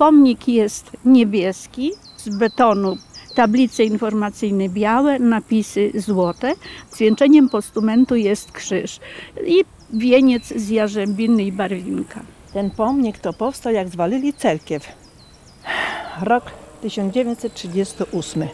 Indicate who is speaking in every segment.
Speaker 1: Pomnik jest niebieski, z betonu, tablice informacyjne białe, napisy złote. Zwieńczeniem postumentu jest krzyż i wieniec z jarzębiny i barwinka.
Speaker 2: Ten pomnik to powstał, jak zwalili cerkiew. Rok 1938.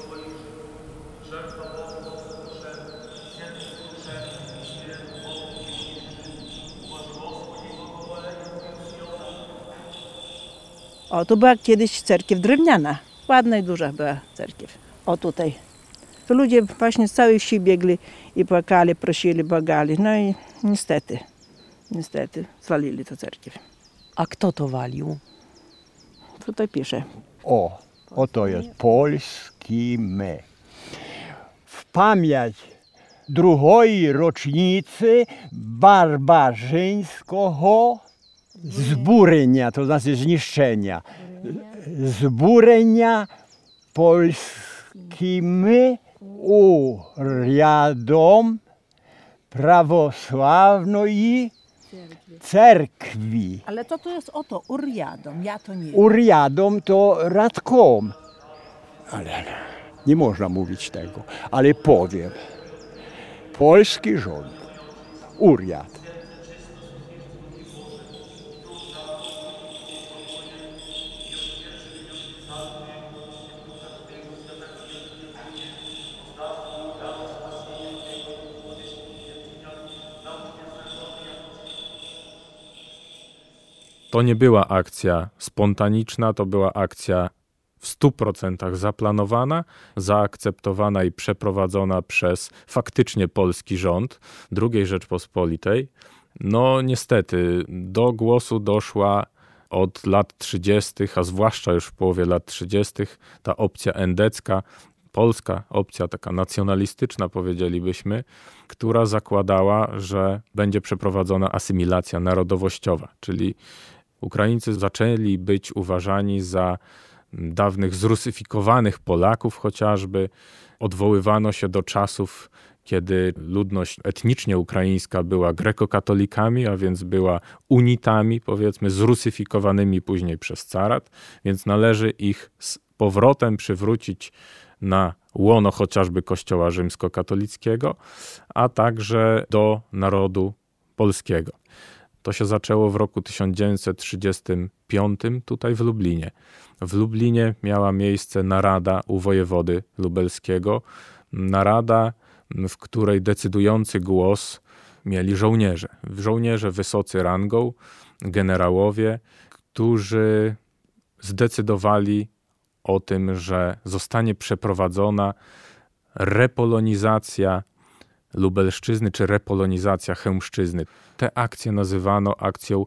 Speaker 2: O, tu była kiedyś cerkiew drewniana. Ładna i duża była cerkiew. O, tutaj. Tu ludzie właśnie z całej wsi biegli i płakali, prosili, błagali. No i niestety zwalili tę cerkiew.
Speaker 3: A kto to walił?
Speaker 2: Tutaj pisze.
Speaker 4: Oto jest polski my. W pamięć drugiej rocznicy barbarzyńskiego zburenia, to znaczy zniszczenia. Zburenia polskimi urzędom prawosławnej cerkwi.
Speaker 2: Ale co to jest oto? Uriadom, ja to nie wiem.
Speaker 4: Uriadom to radkom. Ale nie można mówić tego, ale powiem. Polski rząd, uriad.
Speaker 5: To nie była akcja spontaniczna, to była akcja w 100% zaplanowana, zaakceptowana i przeprowadzona przez faktycznie polski rząd II Rzeczpospolitej. No niestety do głosu doszła od lat 30., a zwłaszcza już w połowie lat 30. ta opcja endecka, polska opcja taka nacjonalistyczna powiedzielibyśmy, która zakładała, że będzie przeprowadzona asymilacja narodowościowa, czyli Ukraińcy zaczęli być uważani za dawnych zrusyfikowanych Polaków chociażby. Odwoływano się do czasów, kiedy ludność etnicznie ukraińska była grekokatolikami, a więc była unitami, powiedzmy, zrusyfikowanymi później przez carat, więc należy ich z powrotem przywrócić na łono chociażby Kościoła rzymskokatolickiego, a także do narodu polskiego. To się zaczęło w roku 1935 tutaj w Lublinie. W Lublinie miała miejsce narada u wojewody lubelskiego. Narada, w której decydujący głos mieli żołnierze. Żołnierze wysocy rangą, generałowie, którzy zdecydowali o tym, że zostanie przeprowadzona repolonizacja Lubelszczyzny czy repolonizacja Chełmszczyzny. Tę akcję nazywano akcją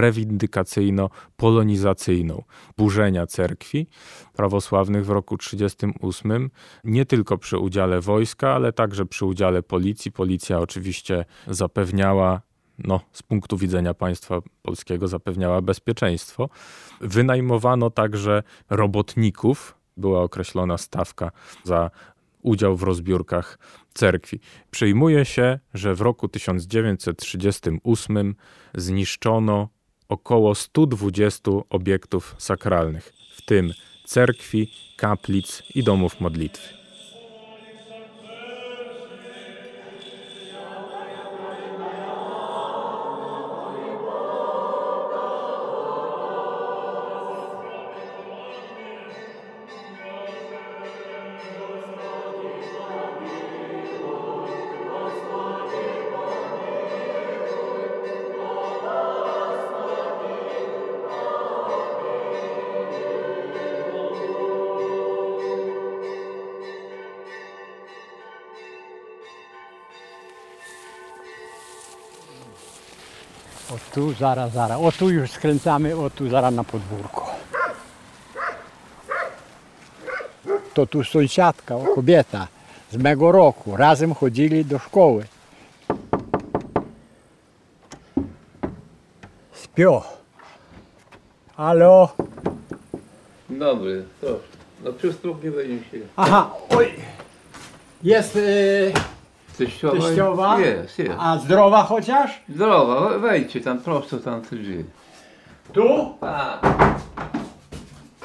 Speaker 5: rewindykacyjno-polonizacyjną burzenia cerkwi prawosławnych w roku 1938, nie tylko przy udziale wojska, ale także przy udziale policji. Policja oczywiście zapewniała, z punktu widzenia państwa polskiego zapewniała bezpieczeństwo. Wynajmowano także robotników, była określona stawka za udział w rozbiórkach cerkwi. Przyjmuje się, że w roku 1938 zniszczono około 120 obiektów sakralnych, w tym cerkwi, kaplic i domów modlitwy.
Speaker 4: O tu, zaraz. O tu już skręcamy, o tu zaraz na podwórko. To tu sąsiadka, kobieta z mego roku. Razem chodzili do szkoły. Śpią. Halo?
Speaker 6: Dobry, proszę. No przez próg nie wejdzie się.
Speaker 4: Aha, oj. Jest
Speaker 6: Teściowa? Jest.
Speaker 4: A zdrowa chociaż?
Speaker 6: Zdrowa, wejdźcie tam prosto, tam te drzwi.
Speaker 4: Tu?
Speaker 6: Tak.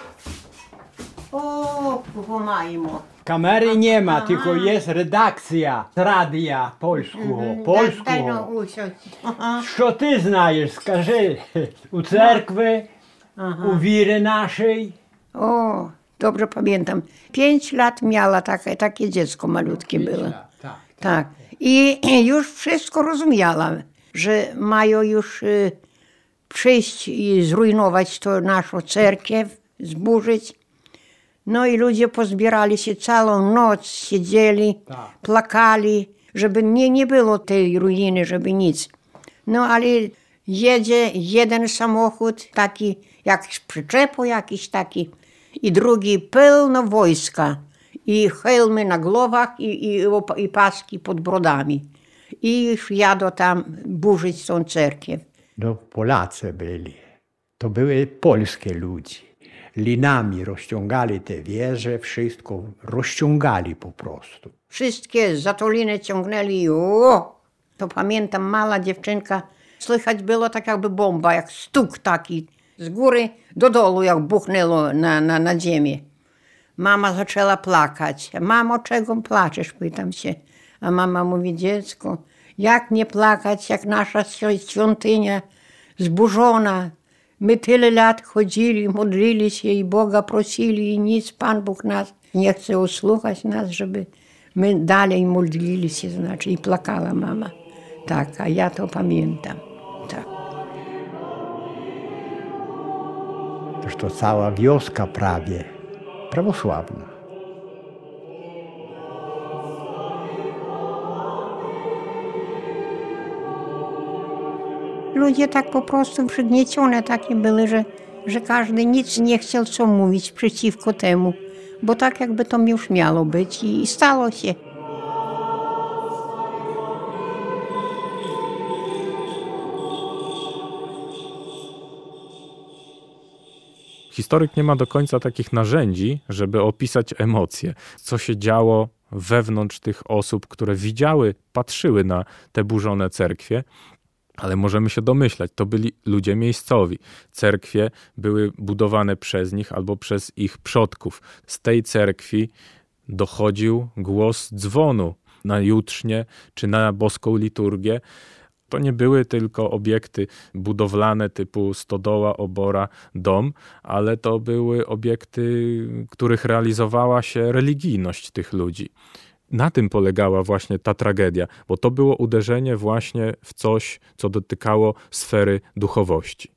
Speaker 7: O, po-mojemu.
Speaker 4: Kamery nie ma, tylko jest redakcja z radia polskiego.
Speaker 7: Daj no usiąść.
Speaker 4: Co ty znajesz, skaży? U cerkwy, u wiry naszej.
Speaker 7: O, dobrze pamiętam. 5 lat miała takie dziecko malutkie było. Tak. I już wszystko rozumiała, że mają już przyjść i zrujnować to naszą cerkiew, zburzyć. No i ludzie pozbierali się całą noc, siedzieli, płakali, żeby nie było tej ruiny, żeby nic. No ale jedzie jeden samochód, taki jak z przyczepu jakiś taki, i drugi pełno wojska, i hełmy na głowach, i paski pod brodami. I już jadą tam burzyć tą cerkiew.
Speaker 4: No Polacy byli. To były polskie ludzie. Linami rozciągali te wieże, wszystko rozciągali po prostu.
Speaker 7: Wszystkie zatoliny ciągnęli i o! To pamiętam, mała dziewczynka, słychać było tak jakby bomba, jak stuk taki. Z góry do dołu, jak buchnęło na ziemię. Mama zaczęła płakać. Mamo, czego płaczesz? Pytam się. A mama mówi, dziecko, jak nie płakać, jak nasza świątynia zburzona. My tyle lat chodzili, modlili się i Boga prosili i nic, Pan Bóg nas nie chce usłuchać nas, żeby my dalej modlili się, znaczy i płakała mama. Tak, a ja to pamiętam. Tak.
Speaker 4: Toż to cała wioska prawie prawosławna.
Speaker 7: Ludzie tak po prostu przygniecione takie były, że każdy nic nie chciał co mówić przeciwko temu, bo tak jakby to już miało być i stało się.
Speaker 5: Historyk nie ma do końca takich narzędzi, żeby opisać emocje, co się działo wewnątrz tych osób, które widziały, patrzyły na te burzone cerkwie. Ale możemy się domyślać, to byli ludzie miejscowi. Cerkwie były budowane przez nich albo przez ich przodków. Z tej cerkwi dochodził głos dzwonu na jutrznie czy na boską liturgię. To nie były tylko obiekty budowlane typu stodoła, obora, dom, ale to były obiekty, których realizowała się religijność tych ludzi. Na tym polegała właśnie ta tragedia, bo to było uderzenie właśnie w coś, co dotykało sfery duchowości.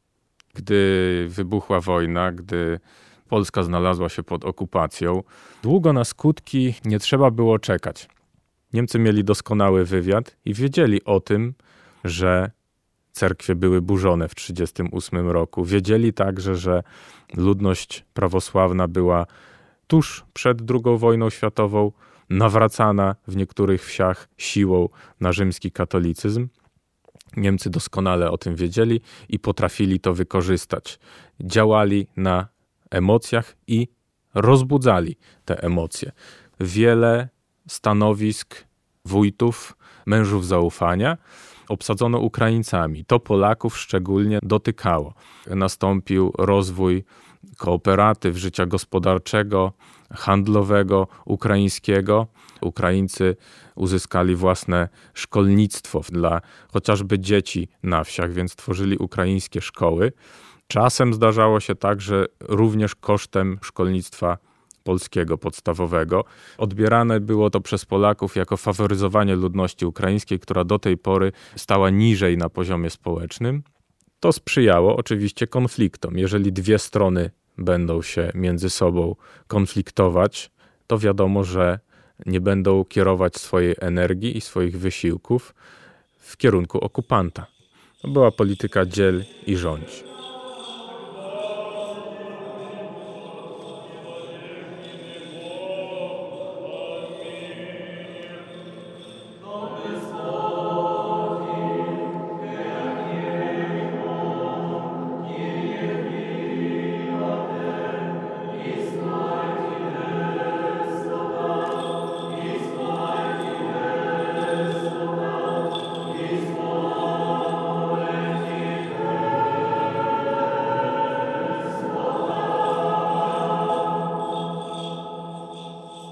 Speaker 5: Gdy wybuchła wojna, gdy Polska znalazła się pod okupacją, długo na skutki nie trzeba było czekać. Niemcy mieli doskonały wywiad i wiedzieli o tym, że cerkwie były burzone w 1938 roku. Wiedzieli także, że ludność prawosławna była tuż przed II wojną światową nawracana w niektórych wsiach siłą na rzymski katolicyzm. Niemcy doskonale o tym wiedzieli i potrafili to wykorzystać. Działali na emocjach i rozbudzali te emocje. Wiele stanowisk wójtów, mężów zaufania obsadzono Ukraińcami. To Polaków szczególnie dotykało. Nastąpił rozwój kooperatyw, życia gospodarczego, handlowego, ukraińskiego. Ukraińcy uzyskali własne szkolnictwo dla chociażby dzieci na wsiach, więc tworzyli ukraińskie szkoły. Czasem zdarzało się tak, że również kosztem szkolnictwa polskiego, podstawowego. Odbierane było to przez Polaków jako faworyzowanie ludności ukraińskiej, która do tej pory stała niżej na poziomie społecznym. To sprzyjało oczywiście konfliktom. Jeżeli dwie strony będą się między sobą konfliktować, to wiadomo, że nie będą kierować swojej energii i swoich wysiłków w kierunku okupanta. To była polityka dziel i rządź.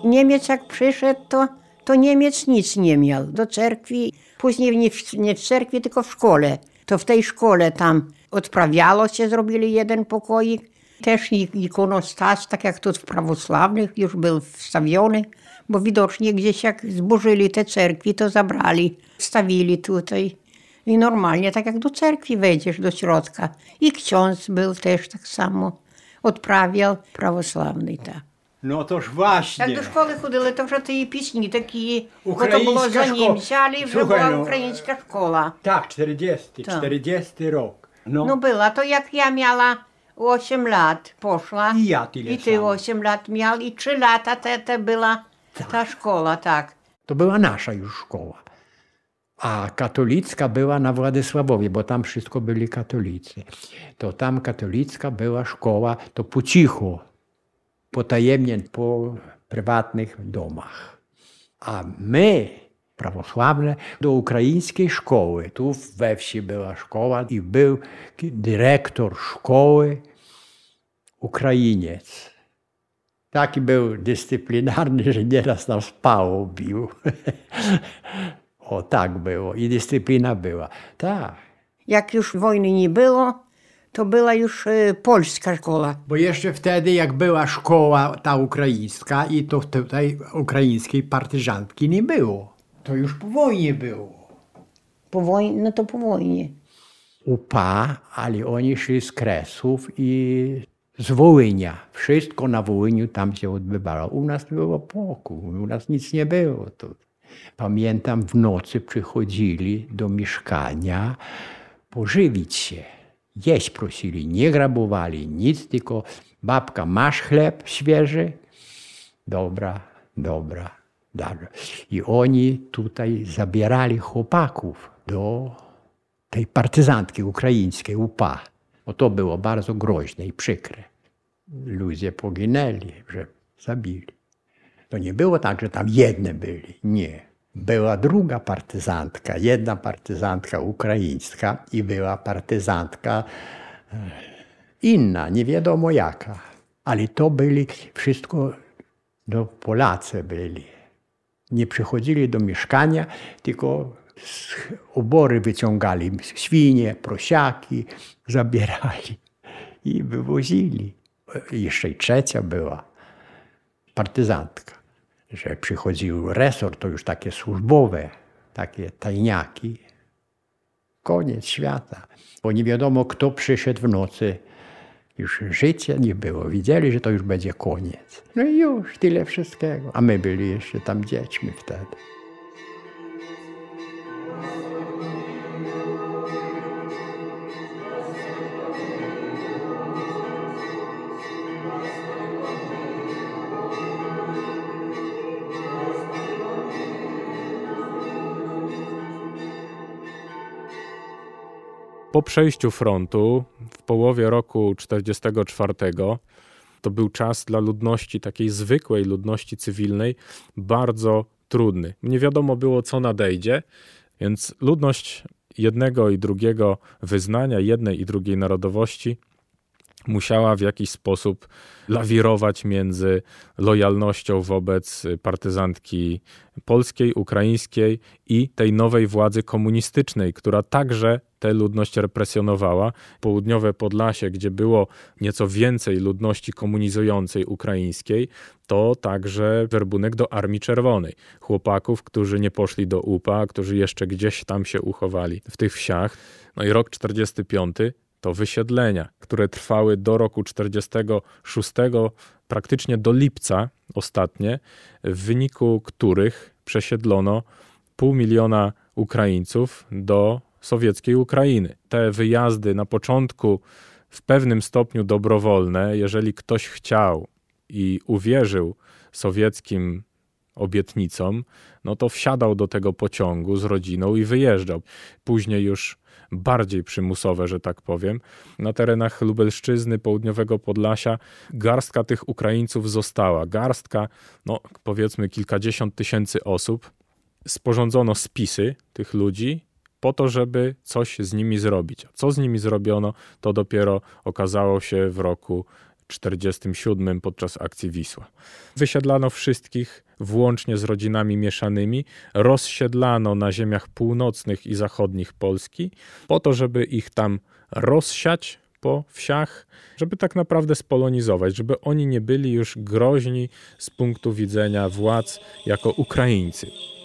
Speaker 7: Niemiec jak przyszedł, to Niemiec nic nie miał do cerkwi. Później nie w cerkwi, tylko w szkole. To w tej szkole tam odprawiało się, zrobili jeden pokoik. Też ikonostas, tak jak tu w prawosławnych, już był wstawiony, bo widocznie gdzieś jak zburzyli te cerkwi, to zabrali, wstawili tutaj. I normalnie, tak jak do cerkwi wejdziesz do środka. I ksiądz był też tak samo, odprawiał prawosławny, tak.
Speaker 4: No toż właśnie.
Speaker 7: Jak do szkoły chodzili, to вже ті пісні такі, bo to
Speaker 4: Ukraińska
Speaker 7: było za
Speaker 4: szkoła.
Speaker 7: Niemcami, że
Speaker 4: Słuchaj,
Speaker 7: była
Speaker 4: no.
Speaker 7: ukraińska szkoła.
Speaker 4: Tak, 40
Speaker 7: Tak.
Speaker 4: rok.
Speaker 7: No była, to jak ja miała 8 lat, poszła.
Speaker 4: I ja tyle
Speaker 7: I ty
Speaker 4: samo.
Speaker 7: 8 lat miał, i 3 lata to była ta szkoła, tak.
Speaker 4: To była nasza już szkoła. A katolicka była na Władysławowie, bo tam wszystko byli katolicy. To tam katolicka była szkoła, to po cichu, potajemnie, po prywatnych domach. A my, prawosławne, do ukraińskiej szkoły. Tu we wsi była szkoła i był dyrektor szkoły Ukrainiec. Taki był dyscyplinarny, że nieraz nas pałą bił. O, tak było. I dyscyplina była. Tak.
Speaker 7: Jak już wojny nie było, to była już polska szkoła.
Speaker 4: Bo jeszcze wtedy, jak była szkoła ta ukraińska, i to tutaj ukraińskiej partyzantki nie było. To już po wojnie było.
Speaker 7: Po wojnie, no to po wojnie.
Speaker 4: UPA, ale oni szli z Kresów i z Wołynia. Wszystko na Wołyniu tam się odbywało. U nas było pokój, u nas nic nie było. Tu. Pamiętam, w nocy przychodzili do mieszkania pożywić się. Jeść prosili, nie grabowali, nic, tylko babka, masz chleb świeży? Dobra, dobra, dobra. I oni tutaj zabierali chłopaków do tej partyzantki ukraińskiej, UPA. Bo to było bardzo groźne i przykre. Ludzie poginęli, że zabili. To nie było tak, że tam jedne byli. Nie. Była druga partyzantka, jedna partyzantka ukraińska i była partyzantka inna, nie wiadomo jaka. Ale to byli wszystko Polacy byli. Nie przychodzili do mieszkania, tylko z obory wyciągali świnie, prosiaki, zabierali i wywozili. Jeszcze i trzecia była partyzantka. Że przychodził resort, to już takie służbowe, takie tajniaki. Koniec świata. Bo nie wiadomo, kto przyszedł w nocy. Już życia nie było. Widzieli, że to już będzie koniec. No i już, tyle wszystkiego. A my byli jeszcze tam dziećmi wtedy.
Speaker 5: Po przejściu frontu w połowie roku 1944 to był czas dla ludności, takiej zwykłej ludności cywilnej, bardzo trudny. Nie wiadomo było, co nadejdzie, więc ludność jednego i drugiego wyznania, jednej i drugiej narodowości musiała w jakiś sposób lawirować między lojalnością wobec partyzantki polskiej, ukraińskiej i tej nowej władzy komunistycznej, która także tę ludność represjonowała. Południowe Podlasie, gdzie było nieco więcej ludności komunizującej ukraińskiej, to także werbunek do Armii Czerwonej. Chłopaków, którzy nie poszli do UPA, którzy jeszcze gdzieś tam się uchowali w tych wsiach. No i rok 45 to wysiedlenia, które trwały do roku 46, praktycznie do lipca ostatnie, w wyniku których przesiedlono 500 000 Ukraińców do sowieckiej Ukrainy. Te wyjazdy na początku w pewnym stopniu dobrowolne, jeżeli ktoś chciał i uwierzył sowieckim obietnicom, no to wsiadał do tego pociągu z rodziną i wyjeżdżał. Później już bardziej przymusowe, że tak powiem. Na terenach Lubelszczyzny, Południowego Podlasia garstka tych Ukraińców została. Garstka, no powiedzmy kilkadziesiąt tysięcy osób. Sporządzono spisy tych ludzi po to, żeby coś z nimi zrobić. A co z nimi zrobiono, to dopiero okazało się w roku 1947 podczas akcji Wisła. Wysiedlano wszystkich, włącznie z rodzinami mieszanymi, rozsiedlano na ziemiach północnych i zachodnich Polski, po to, żeby ich tam rozsiać po wsiach, żeby tak naprawdę spolonizować, żeby oni nie byli już groźni z punktu widzenia władz jako Ukraińcy.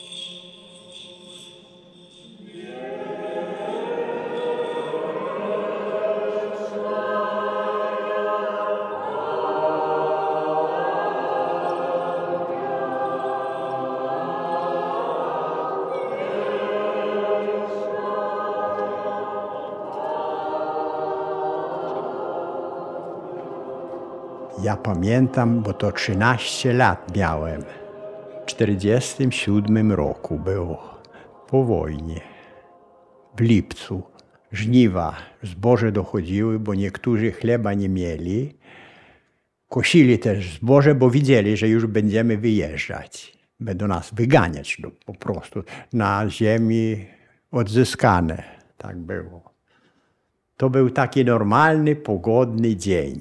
Speaker 4: Ja pamiętam, bo to 13 lat miałem. W 1947 roku było, po wojnie, w lipcu. Żniwa, zboże dochodziły, bo niektórzy chleba nie mieli. Kosili też zboże, bo widzieli, że już będziemy wyjeżdżać. Będą nas wyganiać po prostu na ziemi odzyskane. Tak było. To był taki normalny, pogodny dzień.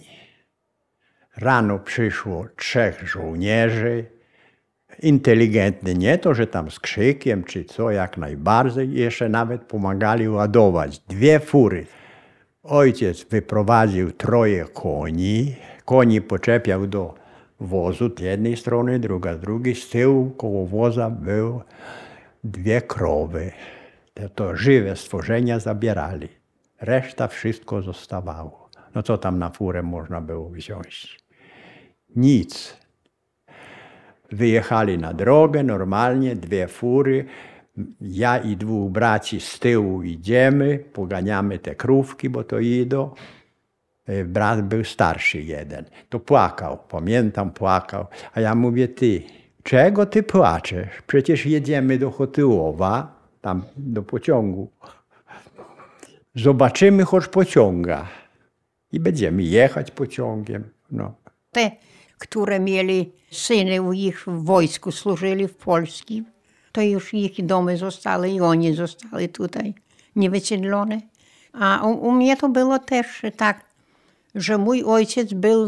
Speaker 4: Rano przyszło 3 żołnierzy, inteligentni, nie to, że tam z krzykiem czy co, jak najbardziej, jeszcze nawet pomagali ładować 2 fury. Ojciec wyprowadził 3 koni, koni poczepiał do wozu z jednej strony, druga z drugiej, z tyłu koło woza były 2 krowy. To żywe stworzenia zabierali, reszta wszystko zostawało. No co tam na furę można było wziąć? Nic. Wyjechali na drogę, normalnie, 2 fury. Ja i 2 braci z tyłu idziemy, poganiamy te krówki, bo to idą. Brat był starszy jeden. To płakał, pamiętam, płakał. A ja mówię, ty, czego ty płaczesz? Przecież jedziemy do Chotyłowa, tam do pociągu. Zobaczymy choć pociąga. I będziemy jechać pociągiem. No.
Speaker 7: Te, które mieli syny u ich w wojsku, służyli w Polskim, to już ich domy zostały i oni zostali tutaj niewysiedlone. A u mnie to było też tak, że mój ojciec był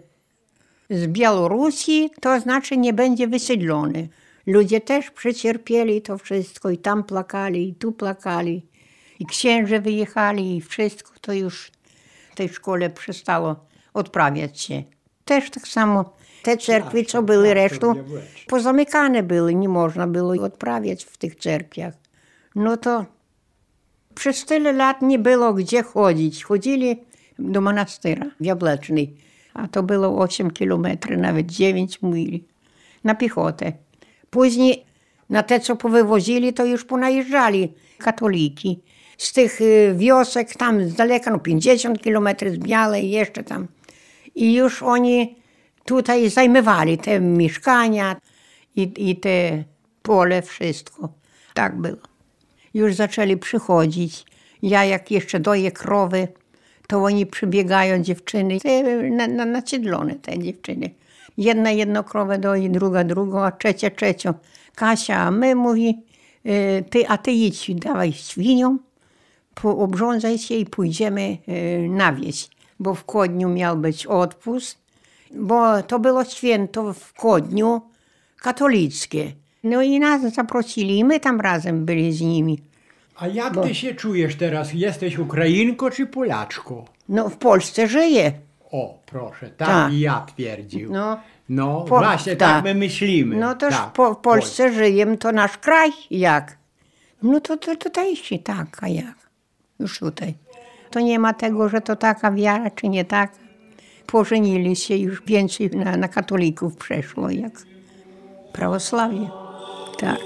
Speaker 7: z Białorusi, to znaczy nie będzie wysiedlony. Ludzie też przecierpieli to wszystko i tam płakali, i tu płakali. I księże wyjechali i wszystko to już w tej szkole przestało odprawiać się. Też tak samo te cerkwy, co były resztą, pozamykane były, nie można było odprawiać w tych cerkwiach. No to przez tyle lat nie było gdzie chodzić. Chodzili do monastyra w Jabłecznej, a to było 8 kilometrów, nawet 9 mil na piechotę. Później na te, co powywozili, to już ponajeżdżali katoliki. Z tych wiosek tam z daleka, no 50 kilometrów z Białej, jeszcze tam. I już oni tutaj zajmowali te mieszkania i te pole, wszystko. Tak było. Już zaczęli przychodzić. Ja jak jeszcze doję krowy, to oni przybiegają, dziewczyny, naciedlone te dziewczyny. Jedna jedną krowę doi, druga drugą, a trzecia trzecią. Kasia, a my mówi, ty idź, dawaj świniom, obrządzaj się i pójdziemy na wieś. Bo w Kodniu miał być odpust, bo to było święto w Kodniu katolickie. No i nas zaprosili i my tam razem byli z nimi.
Speaker 4: A jak ty się czujesz teraz? Jesteś Ukrainką czy Polaczką?
Speaker 7: No w Polsce żyję.
Speaker 4: O, proszę, tak i ja twierdził. No
Speaker 7: Po-
Speaker 4: właśnie,
Speaker 7: tak.
Speaker 4: tak my myślimy.
Speaker 7: No toż
Speaker 4: tak,
Speaker 7: w Polsce żyjemy, to nasz kraj jak? No to tutaj się tak, a jak? Już tutaj. To nie ma tego, że to taka wiara, czy nie tak. Pożenili się już więcej na katolików przeszło, jak prawosławie. Tak.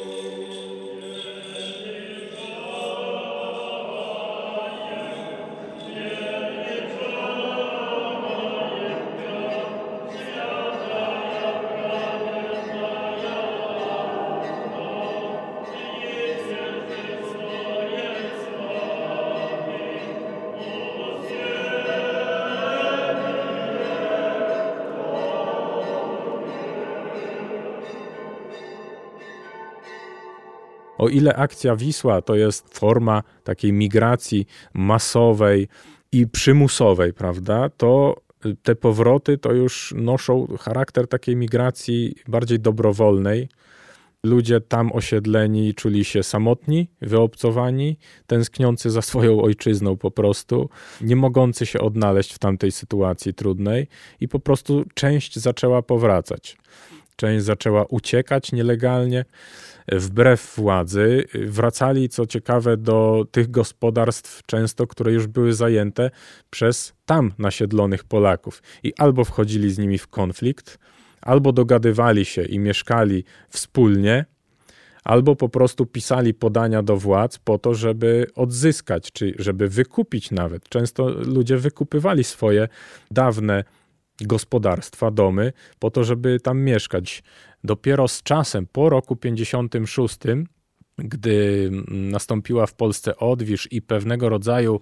Speaker 5: O ile akcja Wisła to jest forma takiej migracji masowej i przymusowej, prawda, to te powroty to już noszą charakter takiej migracji bardziej dobrowolnej. Ludzie tam osiedleni czuli się samotni, wyobcowani, tęskniący za swoją ojczyzną po prostu, nie mogący się odnaleźć w tamtej sytuacji trudnej i po prostu część zaczęła powracać. Część zaczęła uciekać nielegalnie, wbrew władzy. Wracali, co ciekawe, do tych gospodarstw często, które już były zajęte przez tam nasiedlonych Polaków. I albo wchodzili z nimi w konflikt, albo dogadywali się i mieszkali wspólnie, albo po prostu pisali podania do władz po to, żeby odzyskać, czy żeby wykupić nawet. Często ludzie wykupywali swoje dawne gospodarstwa, domy, po to, żeby tam mieszkać. Dopiero z czasem, po roku 56, gdy nastąpiła w Polsce odwilż i pewnego rodzaju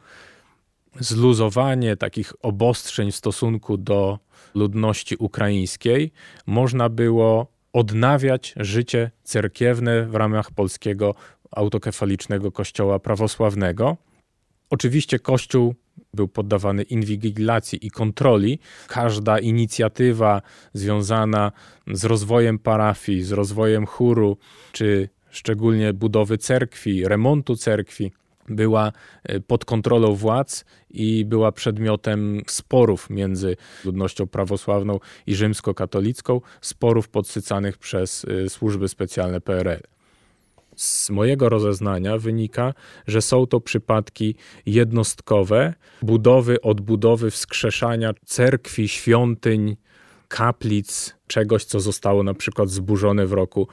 Speaker 5: zluzowanie takich obostrzeń w stosunku do ludności ukraińskiej, można było odnawiać życie cerkiewne w ramach polskiego autokefalicznego kościoła prawosławnego. Oczywiście kościół był poddawany inwigilacji i kontroli. Każda inicjatywa związana z rozwojem parafii, z rozwojem chóru, czy szczególnie budowy cerkwi, remontu cerkwi, była pod kontrolą władz i była przedmiotem sporów między ludnością prawosławną i rzymskokatolicką, sporów podsycanych przez służby specjalne PRL. Z mojego rozeznania wynika, że są to przypadki jednostkowe, budowy, odbudowy, wskrzeszania cerkwi, świątyń, kaplic, czegoś, co zostało na przykład zburzone w roku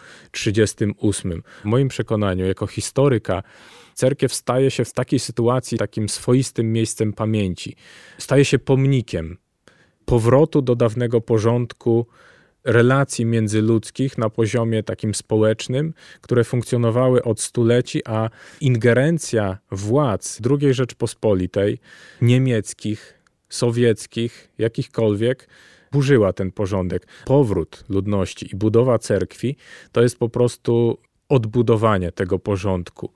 Speaker 5: 1938. W moim przekonaniu, jako historyka, cerkiew staje się w takiej sytuacji takim swoistym miejscem pamięci. Staje się pomnikiem powrotu do dawnego porządku relacji międzyludzkich na poziomie takim społecznym, które funkcjonowały od stuleci, a ingerencja władz II Rzeczpospolitej, niemieckich, sowieckich, jakichkolwiek, burzyła ten porządek. Powrót ludności i budowa cerkwi to jest po prostu odbudowanie tego porządku.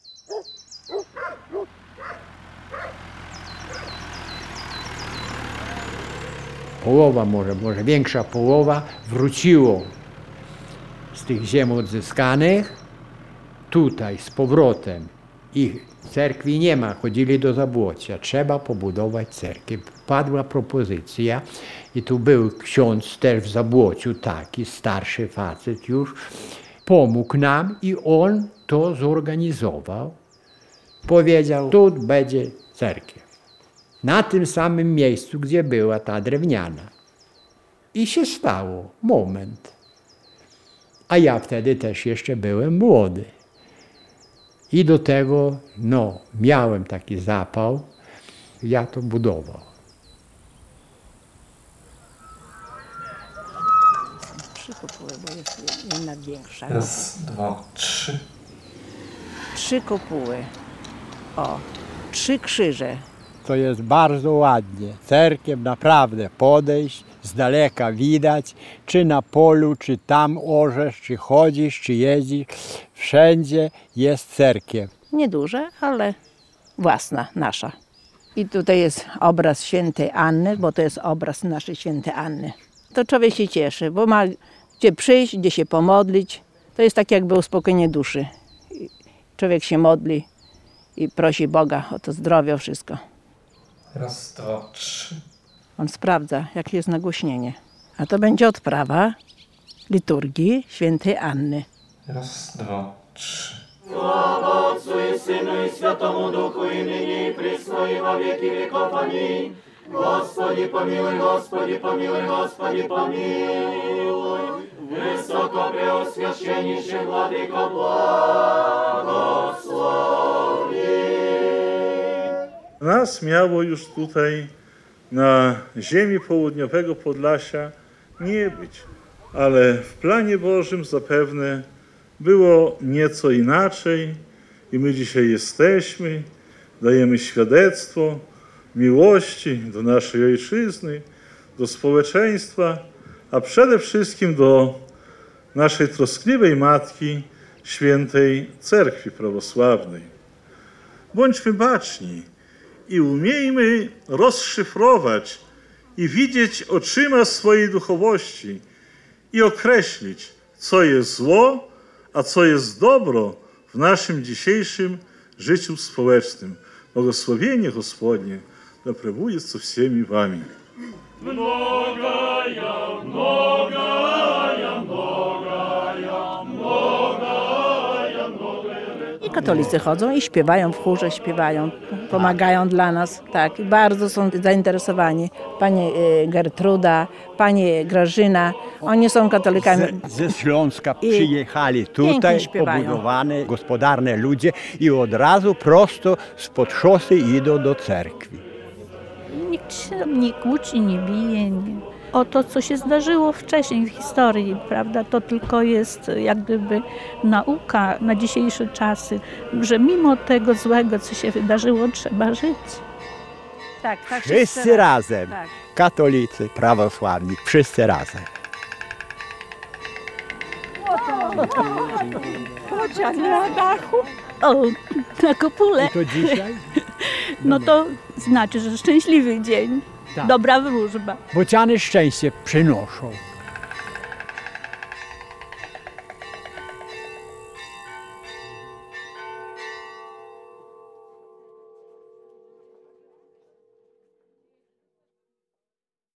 Speaker 4: Połowa, może większa połowa wróciło z tych ziem odzyskanych tutaj z powrotem. Ich cerkwi nie ma, chodzili do Zabłoccia. Trzeba pobudować cerkiew. Padła propozycja i tu był ksiądz też w Zabłociu, taki starszy facet już, pomógł nam i on to zorganizował. Powiedział, tu będzie cerkiew. Na tym samym miejscu, gdzie była ta drewniana. I się stało, moment. A ja wtedy też jeszcze byłem młody. I do tego, miałem taki zapał, ja to budował.
Speaker 2: Trzy kopuły, bo jest jedna większa.
Speaker 8: Raz, dwa, trzy.
Speaker 2: 3 kopuły. 3 krzyże.
Speaker 9: To jest bardzo ładnie. Cerkiew naprawdę podejść, z daleka widać, czy na polu, czy tam orzesz, czy chodzisz, czy jeździsz. Wszędzie jest cerkiew.
Speaker 2: Nieduże, ale własna, nasza. I tutaj jest obraz świętej Anny, bo to jest obraz naszej świętej Anny. To człowiek się cieszy, bo ma gdzie przyjść, gdzie się pomodlić. To jest tak jakby uspokojenie duszy. Człowiek się modli i prosi Boga o to zdrowie, o wszystko.
Speaker 8: Raz, dwa, trzy.
Speaker 2: On sprawdza, jakie jest nagłośnienie. A to będzie odprawa liturgii świętej Anny.
Speaker 8: Raz, dwa, trzy.
Speaker 10: Sława Otcu i Synu i Świętemu Duchu, i nyní i prysno i na wieki wieków. Amen. Господи помилуй, Господи помилуй, Господи помилуй. Высоко преосвященнейший Владыко, благослови.
Speaker 11: Nas miało już tutaj na ziemi południowego Podlasia nie być, ale w planie Bożym zapewne było nieco inaczej i my dzisiaj jesteśmy, dajemy świadectwo miłości do naszej ojczyzny, do społeczeństwa, a przede wszystkim do naszej troskliwej Matki, Świętej Cerkwi Prawosławnej. Bądźmy baczni i umiejmy rozszyfrować i widzieć oczyma swojej duchowości i określić, co jest zło, a co jest dobro w naszym dzisiejszym życiu społecznym. Błogosławienie Gospodnie да пребудет со всеми вами.
Speaker 10: Многая, многая, многая, многая, многая.
Speaker 2: I katolicy chodzą i śpiewają w chórze, pomagają dla nas, tak, i bardzo są zainteresowani. Pani Gertruda, pani Grażyna, oni są katolikami.
Speaker 9: Ze Śląska przyjechali tutaj, pobudowane, gospodarne ludzie i od razu prosto spod szosy idą do cerkwi.
Speaker 1: Nikt się nie kłóci, nie bije. Nie. O to, co się zdarzyło wcześniej w historii, prawda, to tylko jest jak gdyby nauka na dzisiejsze czasy, że mimo tego złego, co się wydarzyło, trzeba żyć.
Speaker 2: Tak,
Speaker 9: wszyscy razem, tak. Katolicy, prawosławni, wszyscy razem.
Speaker 1: Chociaż na dachu. O, na kopule.
Speaker 9: I to dzisiaj?
Speaker 1: No to znaczy, że szczęśliwy dzień, dobra wróżba.
Speaker 9: Bociany szczęście przynoszą.